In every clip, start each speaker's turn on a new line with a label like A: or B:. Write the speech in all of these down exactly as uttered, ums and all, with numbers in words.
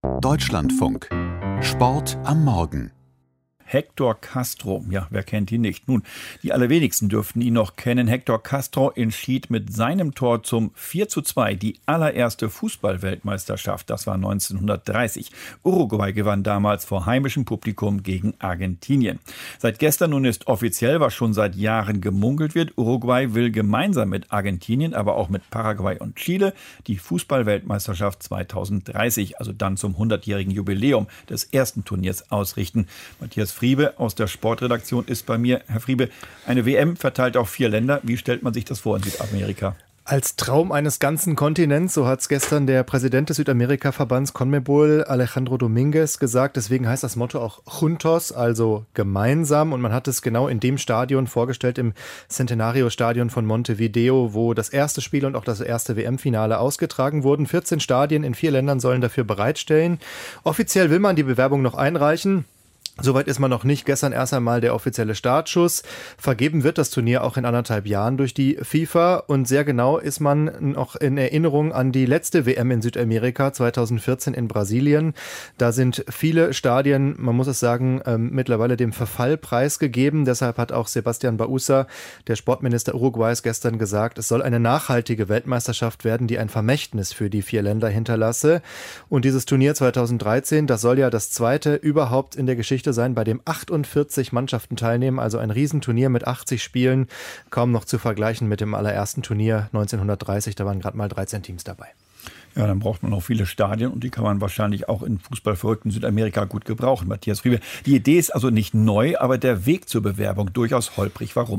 A: Deutschlandfunk. Sport am Morgen.
B: Hector Castro, ja, wer kennt ihn nicht? Nun, die allerwenigsten dürften ihn noch kennen. Hector Castro entschied mit seinem Tor zum vier zu zwei die allererste Fußball-Weltmeisterschaft. Das war neunzehnhundertdreißig. Uruguay gewann damals vor heimischem Publikum gegen Argentinien. Seit gestern nun ist offiziell, was schon seit Jahren gemungelt wird, Uruguay will gemeinsam mit Argentinien, aber auch mit Paraguay und Chile die Fußball-Weltmeisterschaft zweitausenddreißig, also dann zum hundertjährigen Jubiläum des ersten Turniers ausrichten. Matthias Friebe aus der Sportredaktion ist bei mir. Herr Friebe, eine W M verteilt auf vier Länder. Wie stellt man sich das vor in Südamerika?
C: Als Traum eines ganzen Kontinents, so hat es gestern der Präsident des Südamerika-Verbands CONMEBOL, Alejandro Dominguez, gesagt. Deswegen heißt das Motto auch Juntos, also gemeinsam. Und man hat es genau in dem Stadion vorgestellt, im Centenario-Stadion von Montevideo, wo das erste Spiel und auch das erste W M-Finale ausgetragen wurden. vierzehn Stadien in vier Ländern sollen dafür bereitstellen. Offiziell will man die Bewerbung noch einreichen. Soweit ist man noch nicht. Gestern erst einmal der offizielle Startschuss. Vergeben wird das Turnier auch in anderthalb Jahren durch die FIFA. Und sehr genau ist man noch in Erinnerung an die letzte W M in Südamerika zweitausendvierzehn in Brasilien. Da sind viele Stadien, man muss es sagen, mittlerweile dem Verfall preisgegeben. Deshalb hat auch Sebastián Bauza, der Sportminister Uruguays, gestern gesagt, es soll eine nachhaltige Weltmeisterschaft werden, die ein Vermächtnis für die vier Länder hinterlasse. Und dieses Turnier zweitausenddreizehn, das soll ja das zweite überhaupt in der Geschichte sein, bei dem achtundvierzig Mannschaften teilnehmen, also ein Riesenturnier mit achtzig Spielen, kaum noch zu vergleichen mit dem allerersten Turnier neunzehnhundertdreißig, da waren gerade mal dreizehn Teams dabei.
B: Ja, dann braucht man noch viele Stadien und die kann man wahrscheinlich auch in fußballverrückten Südamerika gut gebrauchen. Matthias Friebe, die Idee ist also nicht neu, aber der Weg zur Bewerbung durchaus holprig. Warum?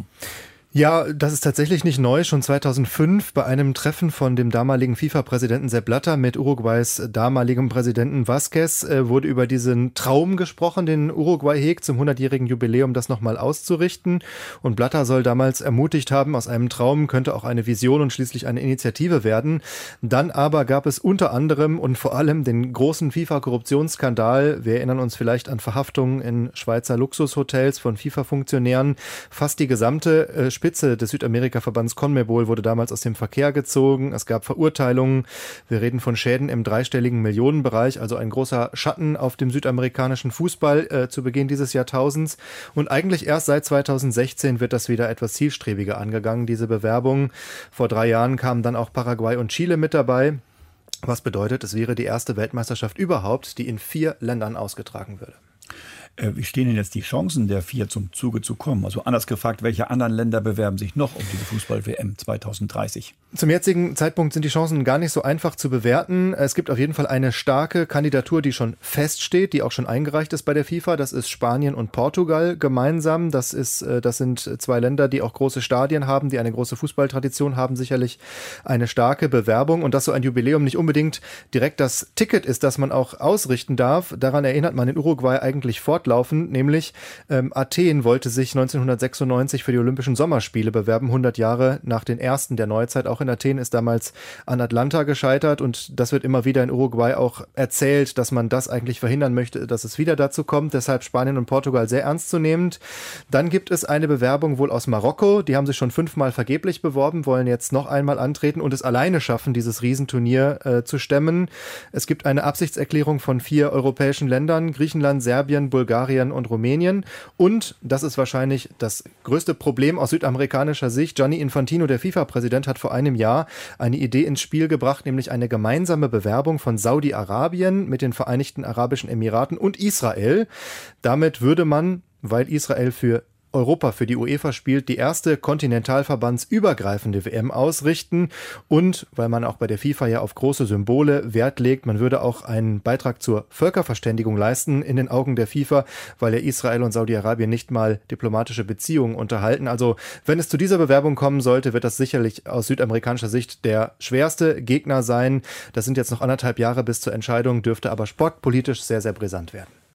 C: Ja, das ist tatsächlich nicht neu. Schon zweitausendfünf bei einem Treffen von dem damaligen FIFA-Präsidenten Sepp Blatter mit Uruguays damaligem Präsidenten Vázquez äh, wurde über diesen Traum gesprochen, den Uruguay hegt, zum hundertjährigen Jubiläum das nochmal auszurichten. Und Blatter soll damals ermutigt haben, aus einem Traum könnte auch eine Vision und schließlich eine Initiative werden. Dann aber gab es unter anderem und vor allem den großen FIFA-Korruptionsskandal. Wir erinnern uns vielleicht an Verhaftungen in Schweizer Luxushotels von FIFA-Funktionären. Fast die gesamte äh, Spitze des Südamerika-Verbands CONMEBOL wurde damals aus dem Verkehr gezogen. Es gab Verurteilungen. Wir reden von Schäden im dreistelligen Millionenbereich, also ein großer Schatten auf dem südamerikanischen Fußball äh, zu Beginn dieses Jahrtausends. Und eigentlich erst seit zweitausendsechzehn wird das wieder etwas zielstrebiger angegangen, diese Bewerbung. Vor drei Jahren kamen dann auch Paraguay und Chile mit dabei. Was bedeutet, es wäre die erste Weltmeisterschaft überhaupt, die in vier Ländern ausgetragen würde.
B: Wie stehen denn jetzt die Chancen der vier zum Zuge zu kommen? Also anders gefragt, welche anderen Länder bewerben sich noch um diese Fußball-W M zweitausenddreißig?
C: Zum jetzigen Zeitpunkt sind die Chancen gar nicht so einfach zu bewerten. Es gibt auf jeden Fall eine starke Kandidatur, die schon feststeht, die auch schon eingereicht ist bei der FIFA. Das ist Spanien und Portugal gemeinsam. Das ist, das sind zwei Länder, die auch große Stadien haben, die eine große Fußballtradition haben, sicherlich eine starke Bewerbung. Und dass so ein Jubiläum nicht unbedingt direkt das Ticket ist, das man auch ausrichten darf, daran erinnert man in Uruguay eigentlich fortlaufend. Laufen, nämlich ähm, Athen wollte sich neunzehnhundertsechsundneunzig für die Olympischen Sommerspiele bewerben, hundert Jahre nach den ersten der Neuzeit. Auch in Athen ist damals an Atlanta gescheitert und das wird immer wieder in Uruguay auch erzählt, dass man das eigentlich verhindern möchte, dass es wieder dazu kommt. Deshalb Spanien und Portugal sehr ernstzunehmend. Dann gibt es eine Bewerbung wohl aus Marokko. Die haben sich schon fünfmal vergeblich beworben, wollen jetzt noch einmal antreten und es alleine schaffen, dieses Riesenturnier äh, zu stemmen. Es gibt eine Absichtserklärung von vier europäischen Ländern, Griechenland, Serbien, Bulgarien und Rumänien. Und, das ist wahrscheinlich das größte Problem aus südamerikanischer Sicht, Gianni Infantino, der FIFA-Präsident, hat vor einem Jahr eine Idee ins Spiel gebracht, nämlich eine gemeinsame Bewerbung von Saudi-Arabien mit den Vereinigten Arabischen Emiraten und Israel. Damit würde man, weil Israel für Europa für die UEFA spielt, die erste kontinentalverbandsübergreifende W M ausrichten und weil man auch bei der FIFA ja auf große Symbole Wert legt, man würde auch einen Beitrag zur Völkerverständigung leisten in den Augen der FIFA, weil ja Israel und Saudi-Arabien nicht mal diplomatische Beziehungen unterhalten. Also wenn es zu dieser Bewerbung kommen sollte, wird das sicherlich aus südamerikanischer Sicht der schwerste Gegner sein. Das sind jetzt noch anderthalb Jahre bis zur Entscheidung, dürfte aber sportpolitisch sehr, sehr brisant werden.